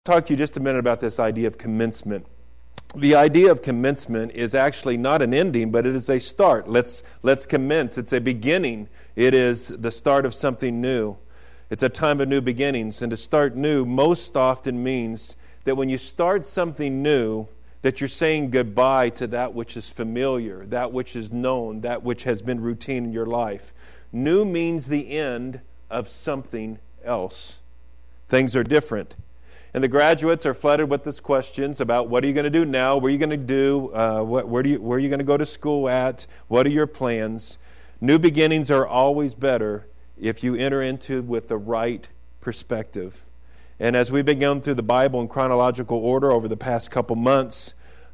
talk to you just a minute about this idea of commencement. The idea of commencement is actually not an ending, but it is a start. Let's commence. It's a beginning. It is the start of something new. It's a time of new beginnings. And to start new most often means that when you start something new, that you're saying goodbye to that which is familiar, that which is known, that which has been routine in your life. New means the end of something else. Things are different. And the graduates are flooded with these questions about what are you going to do now? What are you going to do? Where are you going to go to school at? What are your plans? New beginnings are always better if you enter into with the right perspective. And as we've been going through the Bible in chronological order over the past couple months,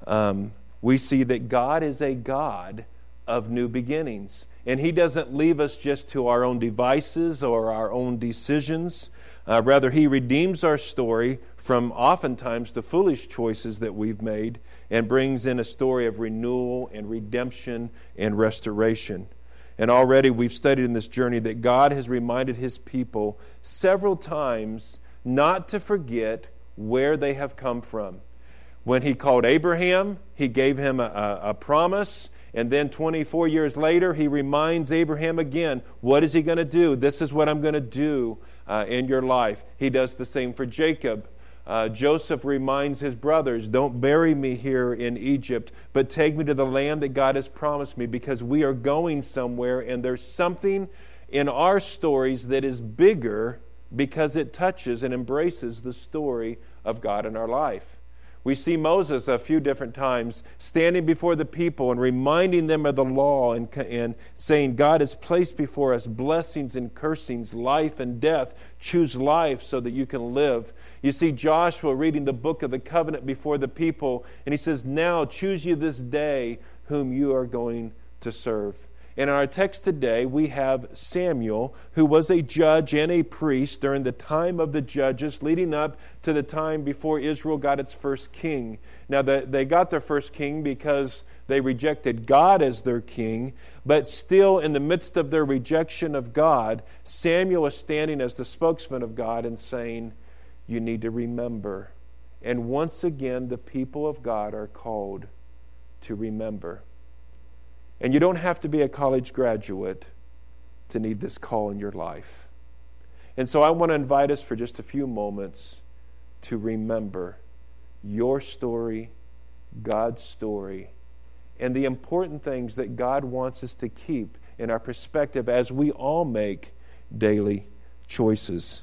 we see that God is a God of new beginnings. And He doesn't leave us just to our own devices or our own decisions. Rather, He redeems our story from oftentimes the foolish choices that we've made and brings in a story of renewal and redemption and restoration. And already we've studied in this journey that God has reminded His people several times not to forget where they have come from. When He called Abraham, He gave him a promise. And then 24 years later, He reminds Abraham again, what is He going to do? This is what I'm going to do in your life. He does the same for Jacob. Joseph reminds his brothers, don't bury me here in Egypt, but take me to the land that God has promised me, because we are going somewhere, and there's something in our stories that is bigger because it touches and embraces the story of God in our life. We see Moses a few different times standing before the people and reminding them of the law and saying, God has placed before us blessings and cursings, life and death. Choose life so that you can live. You see Joshua reading the book of the covenant before the people, and he says, now choose you this day whom you are going to serve. And in our text today, we have Samuel, who was a judge and a priest during the time of the judges, leading up to the time before Israel got its first king. Now, they got their first king because they rejected God as their king, but still in the midst of their rejection of God, Samuel is standing as the spokesman of God and saying, you need to remember. And once again, the people of God are called to remember. And you don't have to be a college graduate to need this call in your life. And so I want to invite us for just a few moments to remember your story, God's story, and the important things that God wants us to keep in our perspective as we all make daily choices.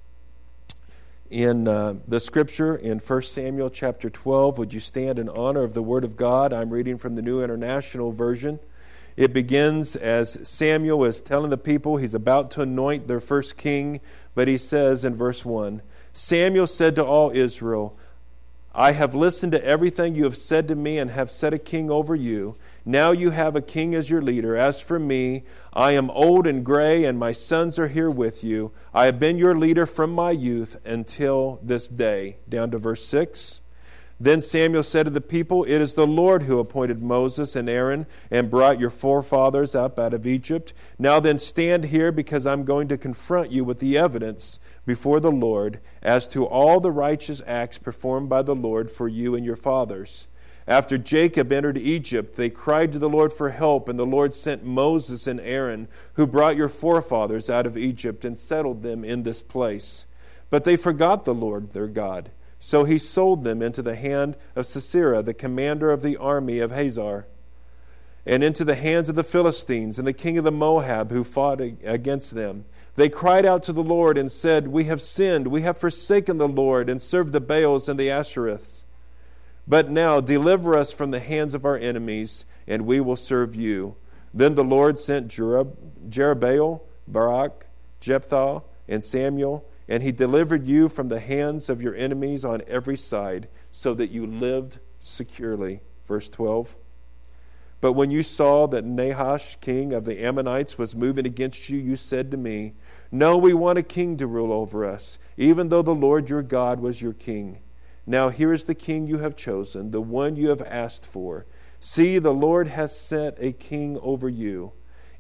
In the scripture in 1 Samuel chapter 12, would you stand in honor of the Word of God? I'm reading from the New International Version. It begins as Samuel is telling the people he's about to anoint their first king, but he says in verse 1, Samuel said to all Israel, I have listened to everything you have said to me and have set a king over you. Now you have a king as your leader. As for me, I am old and gray, and my sons are here with you. I have been your leader from my youth until this day. Down to verse 6. Then Samuel said to the people, it is the Lord who appointed Moses and Aaron and brought your forefathers up out of Egypt. Now then stand here, because I'm going to confront you with the evidence before the Lord as to all the righteous acts performed by the Lord for you and your fathers. After Jacob entered Egypt, they cried to the Lord for help, and the Lord sent Moses and Aaron, who brought your forefathers out of Egypt and settled them in this place. But they forgot the Lord their God. So he sold them into the hand of Sisera, the commander of the army of Hazar, and into the hands of the Philistines and the king of the Moab, who fought against them. They cried out to the Lord and said, we have sinned, we have forsaken the Lord and served the Baals and the Ashereths. But now deliver us from the hands of our enemies, and we will serve you. Then the Lord sent Jerubbaal, Barak, Jephthah, and Samuel, and he delivered you from the hands of your enemies on every side, so that you lived securely. Verse 12. But when you saw that Nahash, king of the Ammonites, was moving against you, you said to me, no, we want a king to rule over us, even though the Lord your God was your king. Now here is the king you have chosen, the one you have asked for. See, the Lord has set a king over you.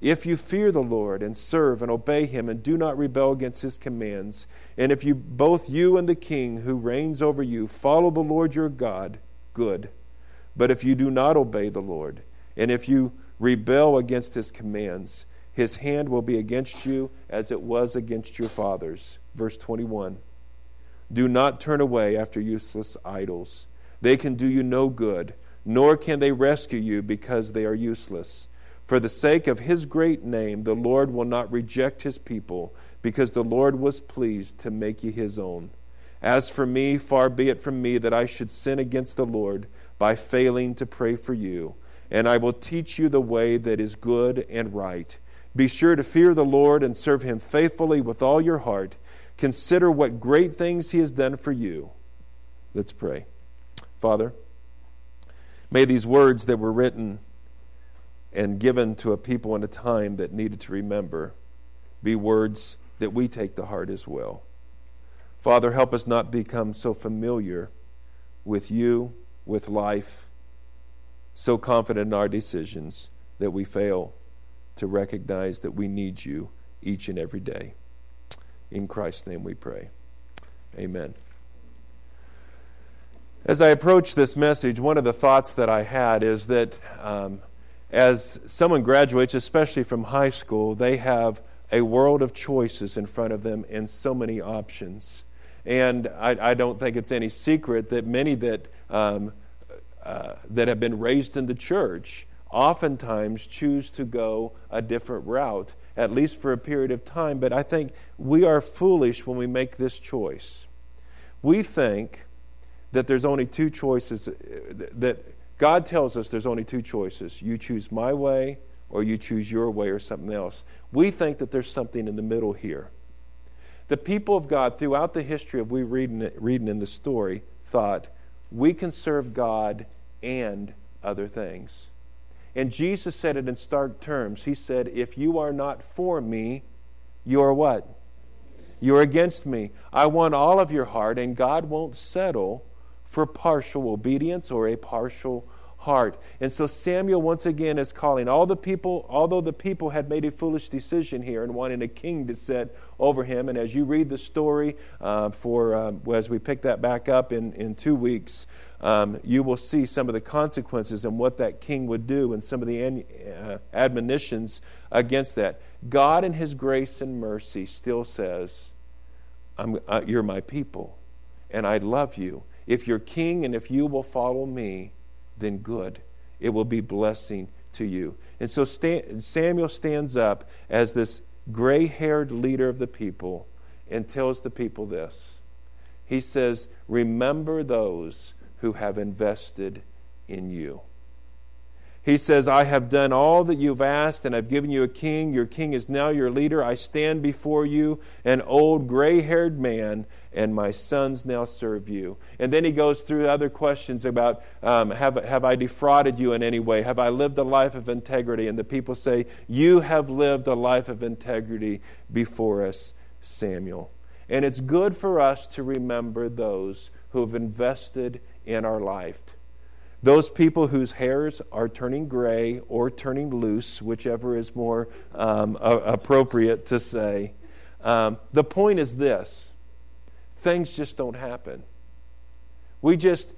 If you fear the Lord and serve and obey him and do not rebel against his commands, and if you, both you and the king who reigns over you, follow the Lord your God, good. But if you do not obey the Lord, and if you rebel against his commands, his hand will be against you as it was against your fathers. Verse 21. Do not turn away after useless idols. They can do you no good, nor can they rescue you because they are useless. For the sake of his great name, the Lord will not reject his people, because the Lord was pleased to make you his own. As for me, far be it from me that I should sin against the Lord by failing to pray for you. And I will teach you the way that is good and right. Be sure to fear the Lord and serve him faithfully with all your heart. Consider what great things he has done for you. Let's pray. Father, may these words that were written and given to a people in a time that needed to remember be words that we take to heart as well. Father, help us not become so familiar with you, with life, so confident in our decisions that we fail to recognize that we need you each and every day. In Christ's name we pray. Amen. As I approach this message, one of the thoughts that I had is that as someone graduates, especially from high school, they have a world of choices in front of them and so many options. And I don't think it's any secret that many that have been raised in the church oftentimes choose to go a different route, at least for a period of time. But I think we are foolish when we make this choice. We think that there's only two choices, that God tells us there's only two choices. You choose my way or you choose your way or something else. We think that there's something in the middle here. The people of God throughout the history of we reading in the story thought we can serve God and other things. And Jesus said it in stark terms. He said, if you are not for me, you are what? You're against me. I want all of your heart, and God won't settle for partial obedience or a partial heart. And so Samuel once again is calling all the people, although the people had made a foolish decision here and wanting a king to sit over him. And as you read the story as we pick that back up in 2 weeks, you will see some of the consequences and what that king would do and some of the admonitions against that. God in his grace and mercy still says, you're my people and I love you. If you're king and if you will follow me, then good. It will be blessing to you. And so Samuel stands up as this gray-haired leader of the people and tells the people this. He says, remember those who have invested in you. He says, I have done all that you've asked, and I've given you a king. Your king is now your leader. I stand before you, an old gray-haired man, and my sons now serve you. And then he goes through other questions about, have I defrauded you in any way? Have I lived a life of integrity? And the people say, you have lived a life of integrity before us, Samuel. And it's good for us to remember those who have invested in our life. Those people whose hairs are turning gray or turning loose, whichever is more appropriate to say. The point is this. Things just don't happen. We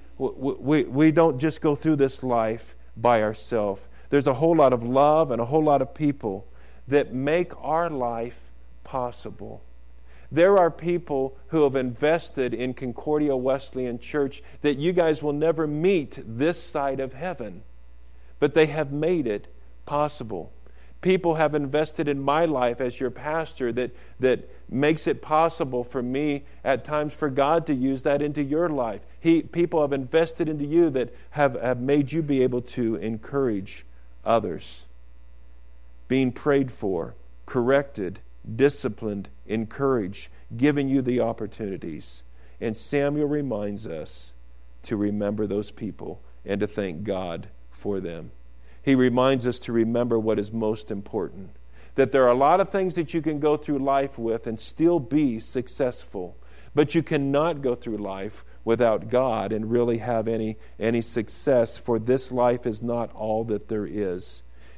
don't just go through this life by ourselves. There's a whole lot of love and a whole lot of people that make our life possible. There are people who have invested in Concordia Wesleyan Church that you guys will never meet this side of heaven, but they have made it possible. People have invested in my life as your pastor that makes it possible for me at times for God to use that into your life. People have invested into you that have made you be able to encourage others. Being prayed for, corrected, disciplined, encouraged, giving you the opportunities. And Samuel reminds us to remember those people and to thank God for them. He reminds us to remember what is most important. That there are a lot of things that you can go through life with and still be successful. But you cannot go through life without God and really have any success, for this life is not all that there is.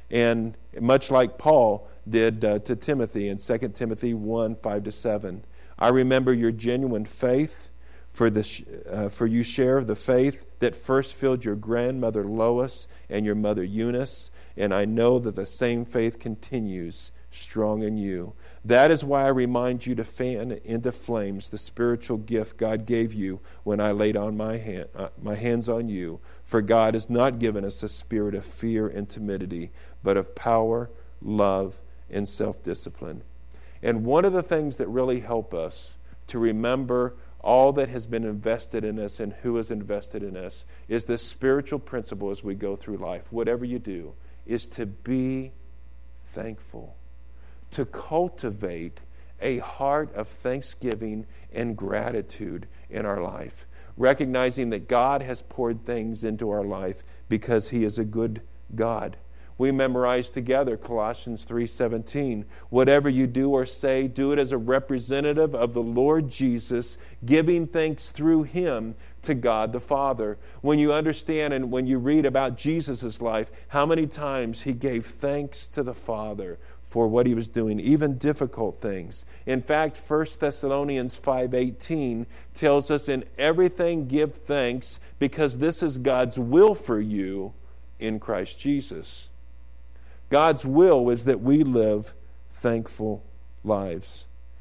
and much like Paul did to Timothy in 2 Timothy 1, 5-7. I remember your genuine faith, for you share the faith that first filled your grandmother Lois and your mother Eunice, and I know that the same faith continues strong in you. That is why I remind you to fan into flames the spiritual gift God gave you when I laid on my hands on you. For God has not given us a spirit of fear and timidity, but of power, love, and self-discipline. And one of the things that really help us to remember all that has been invested in us and who has invested in us is this spiritual principle as we go through life, whatever you do, is to be thankful, to cultivate a heart of thanksgiving and gratitude in our life, recognizing that God has poured things into our life because He is a good God. We memorized together Colossians 3:17. Whatever you do or say, do it as a representative of the Lord Jesus, giving thanks through Him to God the Father. When you understand and when you read about Jesus' life, how many times He gave thanks to the Father for what He was doing, even difficult things. In fact, 1 Thessalonians 5:18 tells us, in everything give thanks, because this is God's will for you in Christ Jesus. God's will is that we live thankful lives.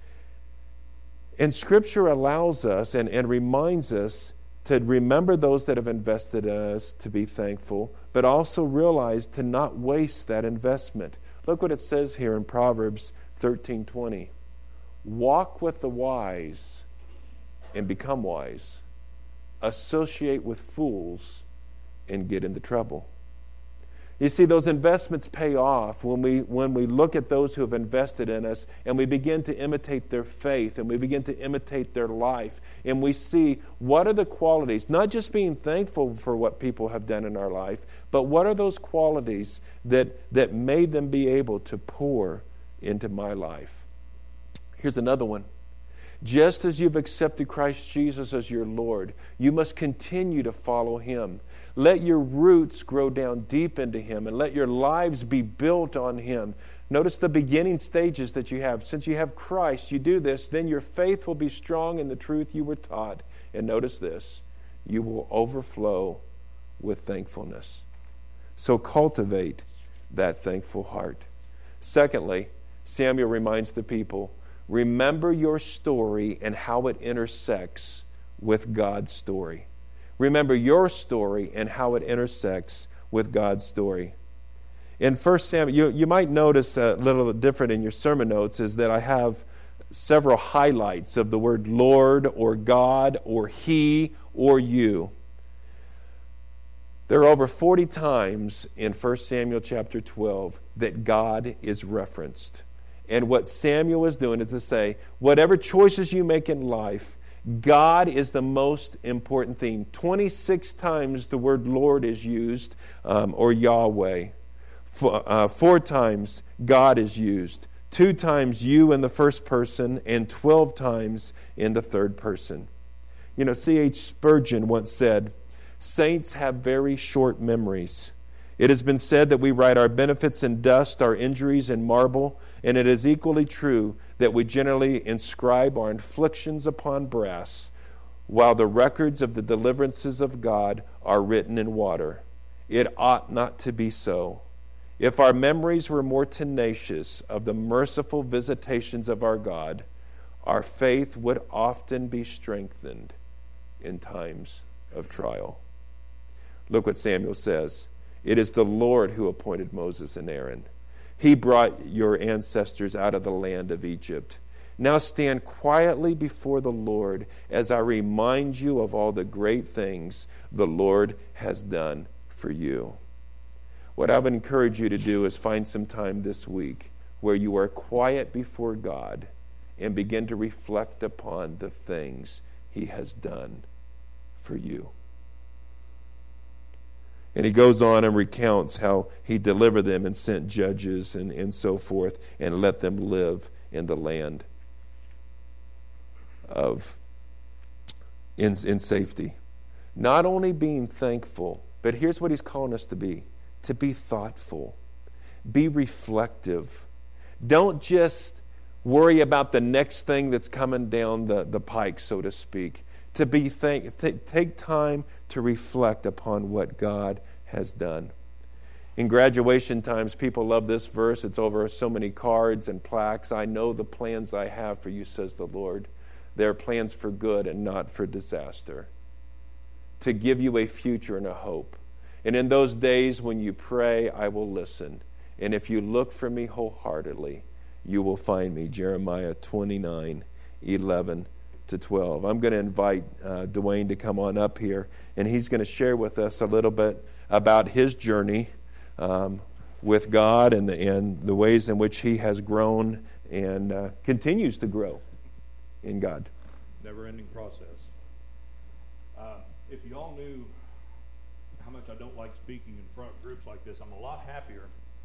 And Scripture allows us and reminds us to remember those that have invested in us, to be thankful, but also realize to not waste that investment. Look what it says here in Proverbs 13:20. Walk with the wise and become wise. Associate with fools and get into trouble. You see, those investments pay off when we look at those who have invested in us and we begin to imitate their faith and we begin to imitate their life, and we see what are the qualities, not just being thankful for what people have done in our life, but what are those qualities that made them be able to pour into my life. Here's another one. Just as you've accepted Christ Jesus as your Lord, you must continue to follow Him. Let your roots grow down deep into Him, and let your lives be built on Him. Notice the beginning stages that you have. Since you have Christ, you do this, then your faith will be strong in the truth you were taught. And notice this, you will overflow with thankfulness. So cultivate that thankful heart. Secondly, Samuel reminds the people, remember your story and how it intersects with God's story. Remember your story and how it intersects with God's story. In 1 Samuel, you might notice a little different in your sermon notes is that I have several highlights of the word Lord or God or He or you. There are over 40 times in 1 Samuel chapter 12 that God is referenced. And what Samuel is doing is to say, whatever choices you make in life, God is the most important theme. 26 times the word Lord is used, or Yahweh. 4 times God is used. 2 times you in the first person, and 12 times in the third person. You know, C.H. Spurgeon once said, saints have very short memories. It has been said that we write our benefits in dust, our injuries in marble, and it is equally true that we generally inscribe our afflictions upon brass, while the records of the deliverances of God are written in water. It ought not to be so. If our memories were more tenacious of the merciful visitations of our God, our faith would often be strengthened in times of trial. Look what Samuel says. It is the Lord who appointed Moses and Aaron. He brought your ancestors out of the land of Egypt. Now stand quietly before the Lord as I remind you of all the great things the Lord has done for you. What I would encourage you to do is find some time this week where you are quiet before God and begin to reflect upon the things He has done for you. And he goes on and recounts how he delivered them and sent judges and so forth and let them live in the land in safety. Not only being thankful, but here's what he's calling us to be thoughtful. be reflective. Don't just worry about the next thing that's coming down the pike, so to speak. Take time to reflect upon what God has done. In graduation times, people love this verse. It's over so many cards and plaques. I know the plans I have for you, says the Lord. They are plans for good and not for disaster, to give you a future and a hope. And in those days when you pray, I will listen. And if you look for me wholeheartedly, you will find me. Jeremiah 29:11-12. I'm going to invite Dwayne to come on up here, and he's going to share with us a little bit about his journey with God and the ways in which he has grown and continues to grow in God. Never-ending process. If you all knew how much I don't like speaking in front of groups like this, I'm a lot happier.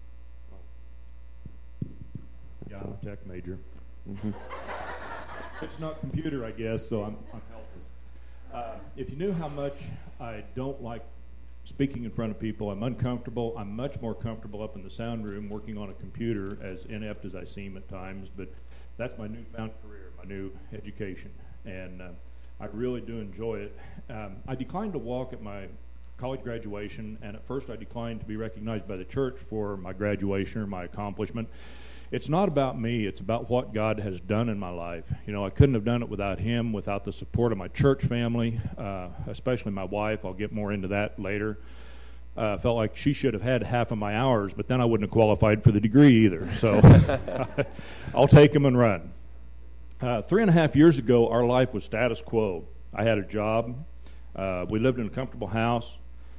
Yeah, I'm a tech major. Mm-hmm. It's not computer, I guess, so I'm helpless. If you knew how much I don't like speaking in front of people, I'm uncomfortable. I'm much more comfortable up in the sound room working on a computer, as inept as I seem at times, but that's my newfound career, my new education, and I really do enjoy it. I declined to walk at my college graduation, and at first I declined to be recognized by the church for my graduation or my accomplishment. It's not about me. It's about what God has done in my life. You know, I couldn't have done it without Him, without the support of my church family, especially my wife. I'll get more into that later. Felt like she should have had half of my hours, but then I wouldn't have qualified for the degree either. So I'll take them and run. 3.5 years ago, our life was status quo. I had a job. We lived in a comfortable house.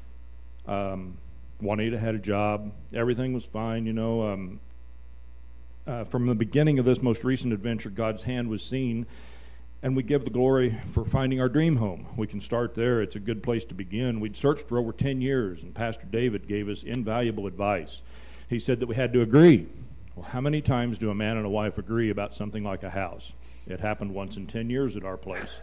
Juanita had a job. Everything was fine, you know. From the beginning of this most recent adventure, God's hand was seen, and we give the glory for finding our dream home. We can start there. It's a good place to begin. We'd searched for over 10 years, and Pastor David gave us invaluable advice. He said that we had to agree. Well, how many times do a man and a wife agree about something like a house? It happened once in 10 years at our place.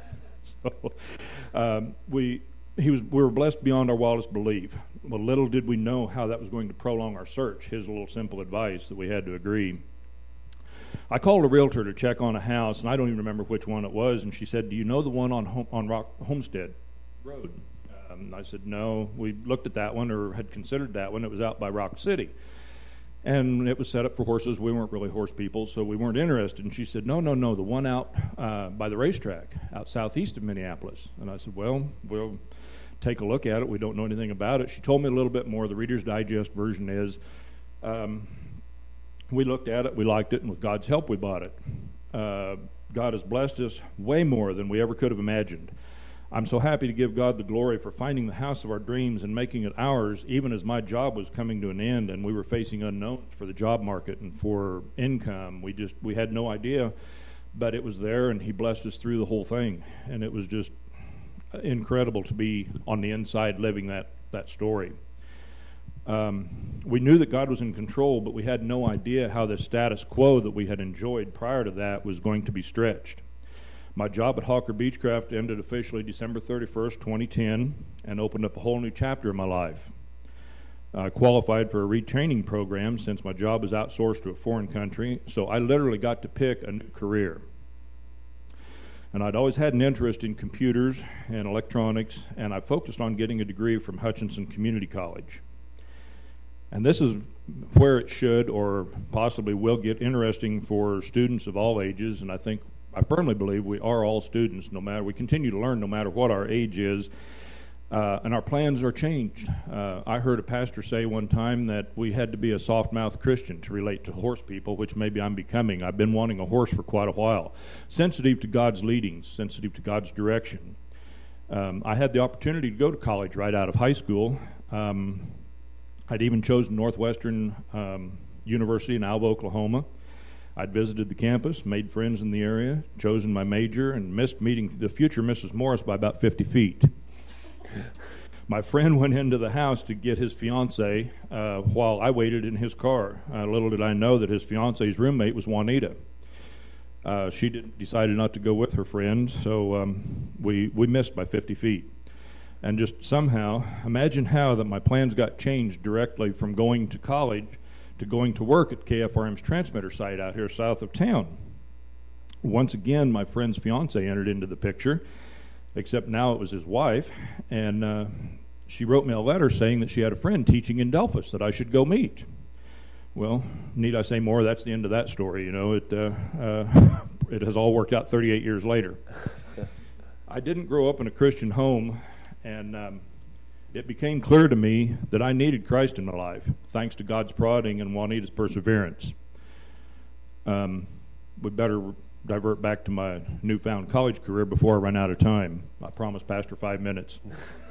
So we were blessed beyond our wildest belief. Well, little did we know how that was going to prolong our search. His little simple advice that we had to agree. I called a realtor to check on a house, and I don't even remember which one it was, and she said, "Do you know the one on Homestead Road?" I said, "No." We looked at that one, or had considered that one. It was out by Rock City, and it was set up for horses. We weren't really horse people, so we weren't interested. And she said, no, the one out by the racetrack, out southeast of Minneapolis. And I said, well, we'll take a look at it. We don't know anything about it. She told me a little bit more. The Reader's Digest version is, we looked at it, we liked it, and with God's help, we bought it. God has blessed us way more than we ever could have imagined. I'm so happy to give God the glory for finding the house of our dreams and making it ours, even as my job was coming to an end and we were facing unknowns for the job market and for income. We had no idea, but it was there, and He blessed us through the whole thing. And it was just incredible to be on the inside living that story. We knew that God was in control, but we had no idea how the status quo that we had enjoyed prior to that was going to be stretched. My job at Hawker Beechcraft ended officially December 31st, 2010, and opened up a whole new chapter in my life. I qualified for a retraining program since my job was outsourced to a foreign country, so I literally got to pick a new career. And I'd always had an interest in computers and electronics, and I focused on getting a degree from Hutchinson Community College. And this is where it should or possibly will get interesting for students of all ages, and I firmly believe we are all students, we continue to learn no matter what our age is, and our plans are changed. I heard a pastor say one time that we had to be a soft-mouthed Christian to relate to horse people, which maybe I'm becoming. I've been wanting a horse for quite a while. Sensitive to God's leadings, sensitive to God's direction. I had the opportunity to go to college right out of high school. I'd even chosen Northwestern University in Alva, Oklahoma. I'd visited the campus, made friends in the area, chosen my major, and missed meeting the future Mrs. Morris by about 50 feet. My friend went into the house to get his fiancée while I waited in his car. Little did I know that his fiancée's roommate was Juanita. She decided not to go with her friend, so we missed by 50 feet. And just somehow, imagine how that my plans got changed directly from going to college to going to work at KFRM's transmitter site out here south of town. Once again, my friend's fiance entered into the picture, except now it was his wife, and she wrote me a letter saying that she had a friend teaching in Delphus that I should go meet. Well, need I say more? That's the end of that story. You know, it has all worked out 38 years later. I didn't grow up in a Christian home, and it became clear to me that I needed Christ in my life, thanks to God's prodding and Juanita's perseverance. We better divert back to my newfound college career before I run out of time. I promised Pastor 5 minutes.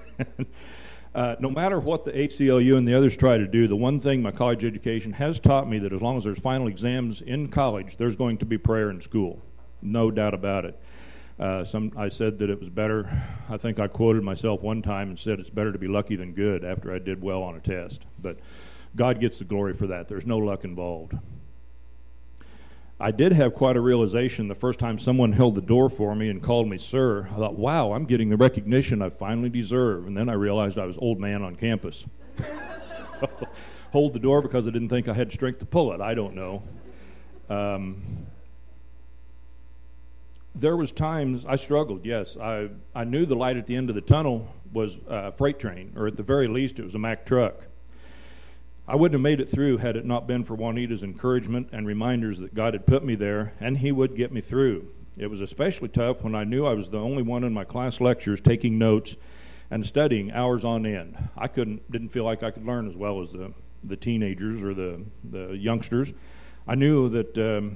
No matter what the ACLU and the others try to do, the one thing my college education has taught me that as long as there's final exams in college, there's going to be prayer in school. No doubt about it. I said that it was better. I think I quoted myself one time and said it's better to be lucky than good after I did well on a test. But God gets the glory for that. There's no luck involved. I did have quite a realization the first time someone held the door for me and called me sir. I thought, wow, I'm getting the recognition I finally deserve. And then I realized I was old man on campus. So, hold the door because I didn't think I had strength to pull it. I don't know. There was times I struggled, yes. I knew the light at the end of the tunnel was a freight train, or at the very least it was a Mack truck. I wouldn't have made it through had it not been for Juanita's encouragement and reminders that God had put me there and he would get me through. It was especially tough when I knew I was the only one in my class lectures taking notes and studying hours on end. I didn't feel like I could learn as well as the teenagers or the youngsters. I knew that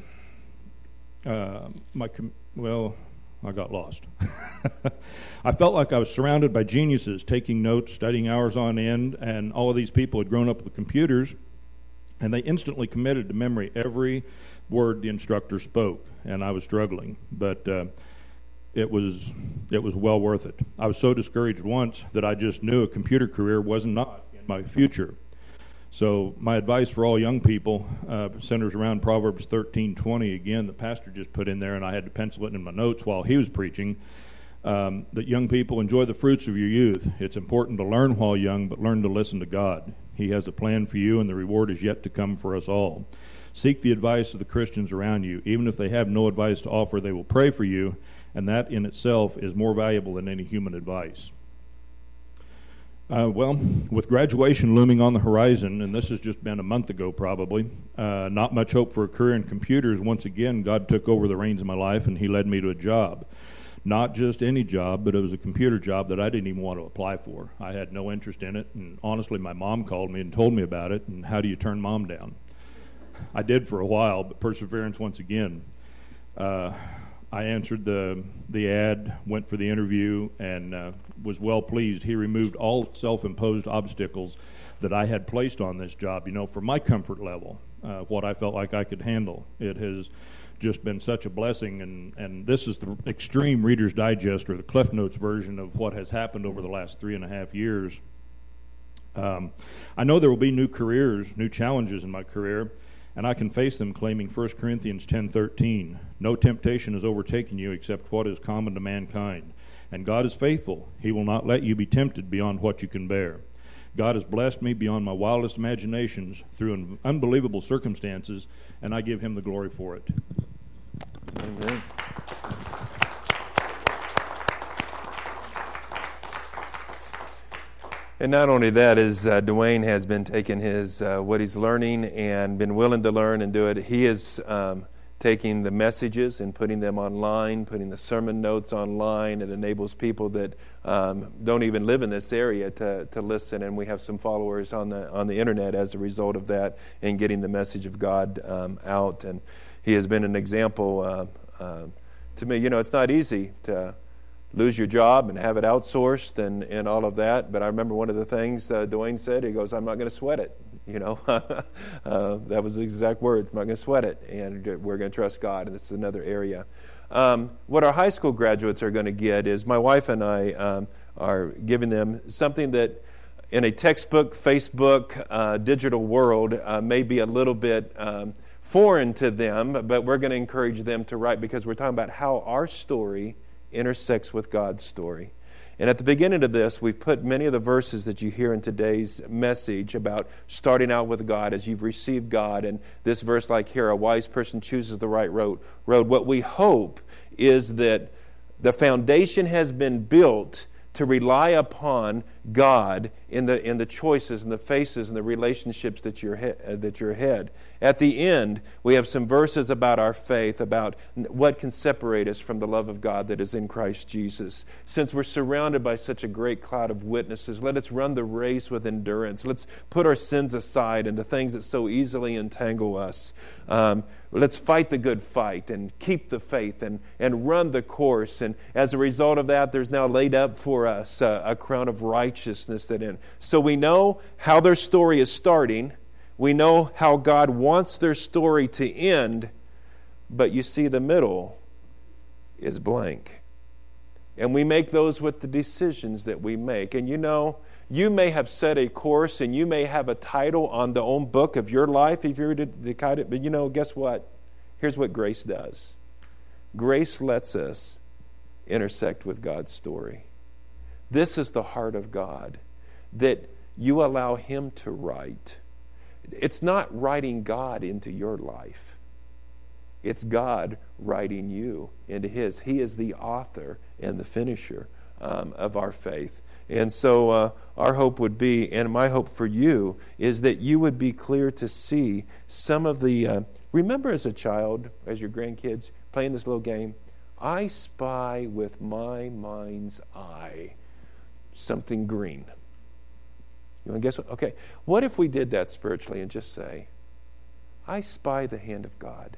I got lost. I felt like I was surrounded by geniuses taking notes, studying hours on end, and all of these people had grown up with computers, and they instantly committed to memory every word the instructor spoke, and I was struggling. But it was well worth it. I was so discouraged once that I just knew a computer career was not in my future. So my advice for all young people centers around Proverbs 13:20, again, the pastor just put in there, and I had to pencil it in my notes while he was preaching, that young people enjoy the fruits of your youth. It's important to learn while young, but learn to listen to God. He has a plan for you, and the reward is yet to come for us all. Seek the advice of the Christians around you. Even if they have no advice to offer, they will pray for you, and that in itself is more valuable than any human advice. With graduation looming on the horizon, and this has just been a month ago probably, not much hope for a career in computers. Once again, God took over the reins of my life, and he led me to a job. Not just any job, but it was a computer job that I didn't even want to apply for. I had no interest in it, and honestly, my mom called me and told me about it, and how do you turn mom down? I did for a while, but perseverance once again. I answered the ad, went for the interview, and was well pleased. He removed all self-imposed obstacles that I had placed on this job, for my comfort level, what I felt like I could handle. It has just been such a blessing, and this is the extreme Reader's Digest, or the Cliff Notes version of what has happened over the last 3.5 years. I know there will be new careers, new challenges in my career, and I can face them claiming 1 Corinthians 10:13. No temptation has overtaken you except what is common to mankind. And God is faithful. He will not let you be tempted beyond what you can bear. God has blessed me beyond my wildest imaginations through unbelievable circumstances, and I give him the glory for it. Amen. And not only that, as Dwayne has been taking his what he's learning and been willing to learn and do it, he is taking the messages and putting them online, putting the sermon notes online. It enables people that don't even live in this area to listen, and we have some followers on the internet as a result of that and getting the message of God out. And he has been an example to me. It's not easy to lose your job and have it outsourced and all of that. But I remember one of the things Dwayne said, he goes, I'm not going to sweat it. That was the exact words, I'm not going to sweat it. And we're going to trust God. And this is another area. What our high school graduates are going to get is my wife and I are giving them something that in a textbook, Facebook, digital world may be a little bit foreign to them, but we're going to encourage them to write, because we're talking about how our story intersects with God's story. And at the beginning of this, we've put many of the verses that you hear in today's message about starting out with God as you've received God. And this verse like here, a wise person chooses the right road. What we hope is that the foundation has been built to rely upon God in the choices and the faces and the relationships that you're ahead. At the end, we have some verses about our faith, about what can separate us from the love of God that is in Christ Jesus. Since we're surrounded by such a great cloud of witnesses, let us run the race with endurance. Let's put our sins aside and the things that so easily entangle us. Let's fight the good fight and keep the faith and run the course. And as a result of that, there's now laid up for us a crown of righteousness that in. So we know how their story is starting. We know how God wants their story to end. But you see, the middle is blank. And we make those with the decisions that we make. And you know, you may have set a course and you may have a title on the own book of your life if you were to decide it. But you know, guess what? Here's what grace does. Grace lets us intersect with God's story. This is the heart of God, that you allow Him to write. It's not writing God into your life. It's God writing you into His. He is the author and the finisher of our faith. And so our hope would be, and my hope for you, is that you would be clear to see some of the... remember as a child, as your grandkids, playing this little game, I spy with my mind's eye something green. You want to guess what? Okay. What if we did that spiritually and just say, I spy the hand of God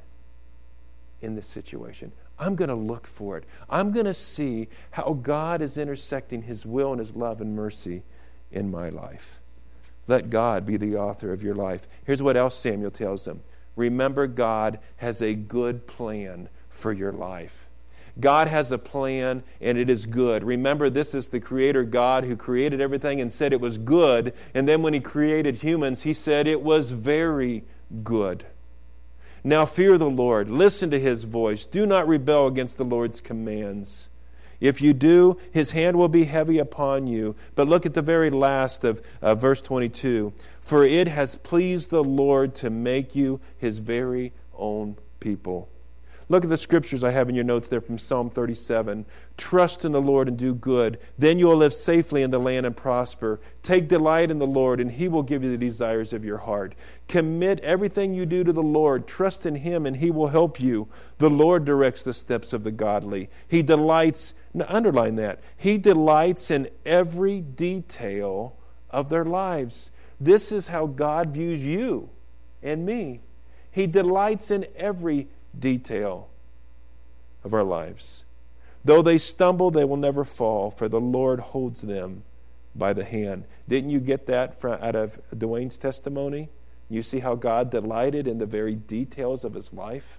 in this situation. I'm going to look for it. I'm going to see how God is intersecting His will and His love and mercy in my life. Let God be the author of your life. Here's what else Samuel tells them. Remember, God has a good plan for your life. God has a plan, and it is good. Remember, this is the Creator God who created everything and said it was good. And then when He created humans, He said it was very good. Now fear the Lord. Listen to His voice. Do not rebel against the Lord's commands. If you do, His hand will be heavy upon you. But look at the very last of verse 22. For it has pleased the Lord to make you His very own people. Look at the scriptures I have in your notes there from Psalm 37. Trust in the Lord and do good. Then you will live safely in the land and prosper. Take delight in the Lord, and He will give you the desires of your heart. Commit everything you do to the Lord. Trust in Him, and He will help you. The Lord directs the steps of the godly. He delights, now underline that, He delights in every detail of their lives. This is how God views you and me. He delights in every detail of our lives. Though they stumble, they will never fall, for the Lord holds them by the hand. Didn't you get that out of Dwayne's testimony? You see how God delighted in the very details of his life?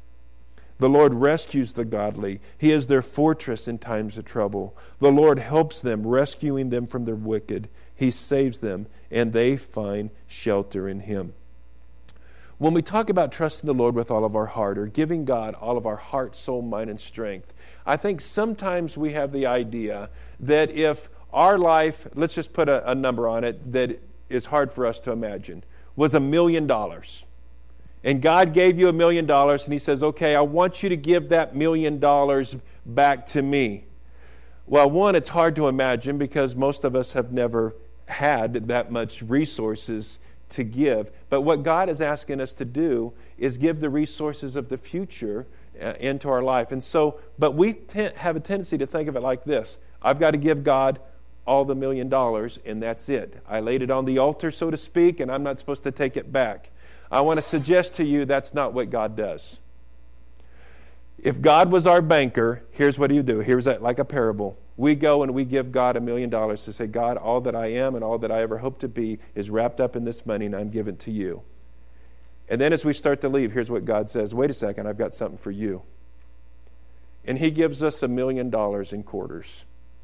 The Lord rescues the godly. He is their fortress in times of trouble. The Lord helps them, rescuing them from the wicked. He saves them, and they find shelter in Him. When we talk about trusting the Lord with all of our heart, or giving God all of our heart, soul, mind, and strength, I think sometimes we have the idea that if our life, let's just put a number on it that is hard for us to imagine, was $1 million. And God gave you $1 million, and He says, okay, I want you to give that $1 million back to me. Well, one, it's hard to imagine because most of us have never had that much resources to give. But what God is asking us to do is give the resources of the future into our life. And so, but we have a tendency to think of it like this. I've got to give God all the $1 million, and that's it. I laid it on the altar, so to speak, and I'm not supposed to take it back. I want to suggest to you that's not what God does. If God was our banker, here's what He would do. Here's like a parable. We go and we give God $1 million to say, God, all that I am and all that I ever hope to be is wrapped up in this money, and I'm giving it to you. And then as we start to leave, here's what God says. Wait a second, I've got something for you. And He gives us $1 million in quarters.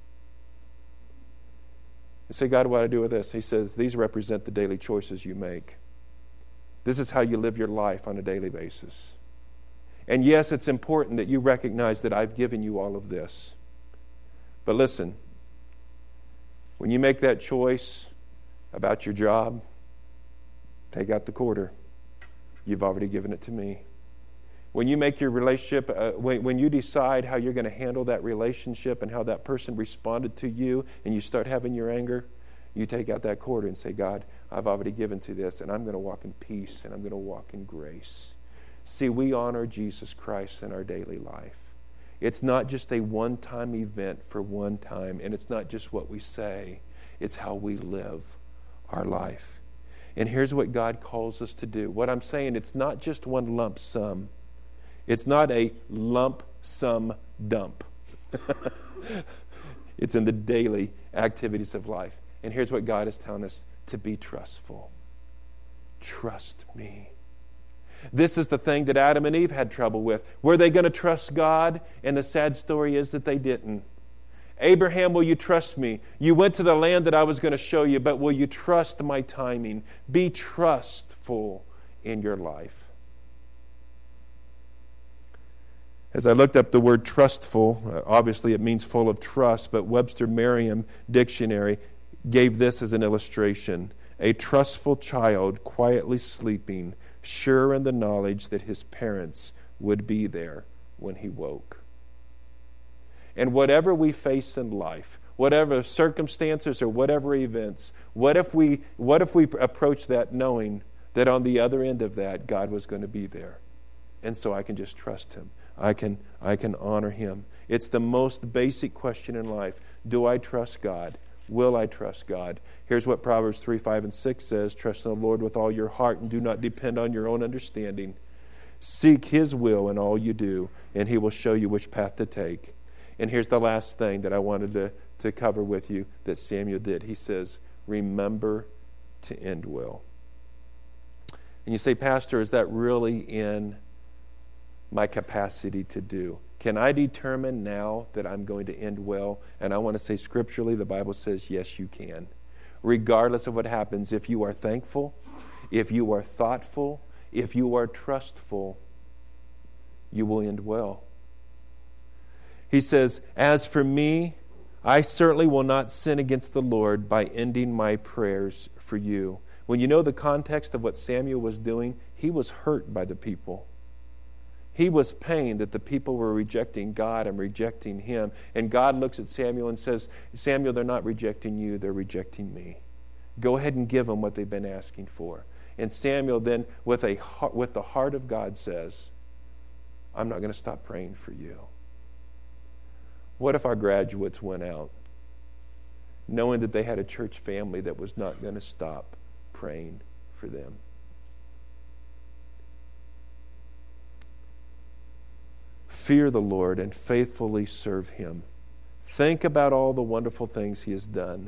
You say, God, what do I do with this? He says, these represent the daily choices you make. This is how you live your life on a daily basis. And yes, it's important that you recognize that I've given you all of this. But listen, When you make that choice about your job, take out the quarter. You've already given it to me. When you make your relationship, when you decide how you're going to handle that relationship and how that person responded to you, and you start having your anger, you take out that quarter and say, God, I've already given to this, and I'm going to walk in peace, and I'm going to walk in grace. See, we honor Jesus Christ in our daily life. It's not just a one-time event for one time, and it's not just what we say. It's how we live our life. And here's what God calls us to do. What I'm saying, it's not just one lump sum. It's not a lump sum dump. It's in the daily activities of life. And here's what God is telling us, to be trustful. Trust me. This is the thing that Adam and Eve had trouble with. Were they going to trust God? And the sad story is that they didn't. Abraham, will you trust me? You went to the land that I was going to show you, but will you trust my timing? Be trustful in your life. As I looked up the word trustful, obviously it means full of trust, but Webster Merriam Dictionary gave this as an illustration. A trustful child quietly sleeping, sure in the knowledge that his parents would be there when he woke. And whatever we face in life, whatever circumstances or whatever events, what if we approach that knowing that on the other end of that, God was going to be there? And so I can just trust Him. I can honor Him. It's the most basic question in life. Do I trust God? Will I trust God? Here's what Proverbs 3, 5, and 6 says. Trust in the Lord with all your heart and do not depend on your own understanding. Seek His will in all you do, and He will show you which path to take. And here's the last thing that I wanted to cover with you that Samuel did. He says, remember to end well. And you say, Pastor, is that really in my capacity to do? Can I determine now that I'm going to end well? And I want to say scripturally, the Bible says, yes, you can. Regardless of what happens, if you are thankful, if you are thoughtful, if you are trustful, you will end well. He says, as for me, I certainly will not sin against the Lord by ending my prayers for you. When you know the context of what Samuel was doing, he was hurt by the people. He was pained that the people were rejecting God and rejecting him. And God looks at Samuel and says, Samuel, they're not rejecting you, they're rejecting me. Go ahead and give them what they've been asking for. And Samuel then, with the heart of God, says, I'm not going to stop praying for you. What if our graduates went out knowing that they had a church family that was not going to stop praying for them? Fear the Lord and faithfully serve Him. Think about all the wonderful things He has done.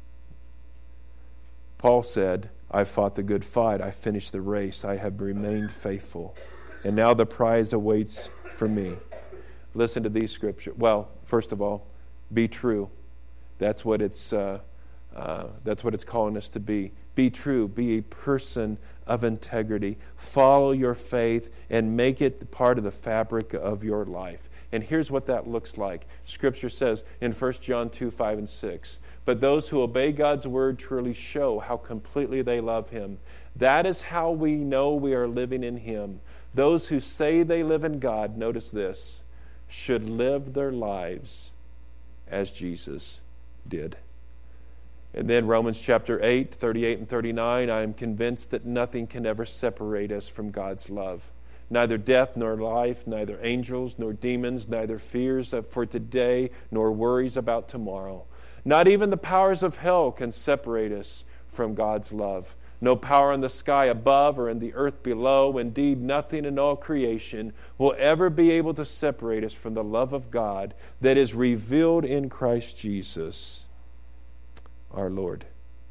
Paul said, I fought the good fight. I finished the race. I have remained faithful. And now the prize awaits for me. Listen to these scriptures. Well, first of all, be true. That's what it's calling us to be. Be true. Be a person of integrity. Follow your faith and make it part of the fabric of your life. And here's what that looks like. Scripture says in 1 John 2, 5, and 6, but those who obey God's word truly show how completely they love Him. That is how we know we are living in Him. Those who say they live in God, notice this, should live their lives as Jesus did. And then Romans chapter 8, 38 and 39, I am convinced that nothing can ever separate us from God's love. Neither death nor life, neither angels nor demons, neither fears for today nor worries about tomorrow. Not even the powers of hell can separate us from God's love. No power in the sky above or in the earth below, indeed nothing in all creation will ever be able to separate us from the love of God that is revealed in Christ Jesus, our Lord.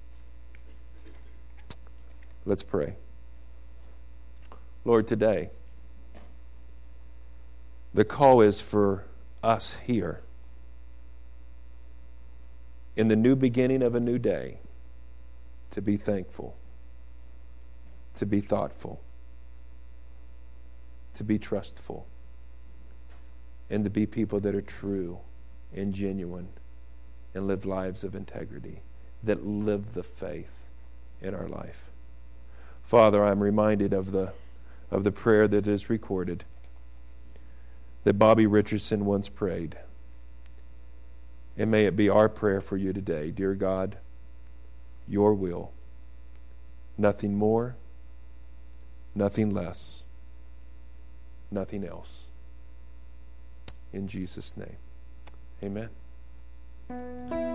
Let's pray. Lord, today, the call is for us here in the new beginning of a new day to be thankful, to be thoughtful, to be trustful, and to be people that are true and genuine and live lives of integrity. that live the faith in our life. Father, I'm reminded of the prayer that is recorded that Bobby Richardson once prayed. And may it be our prayer for you today. Dear God, your will. Nothing more, nothing less, nothing else. In Jesus' name, amen.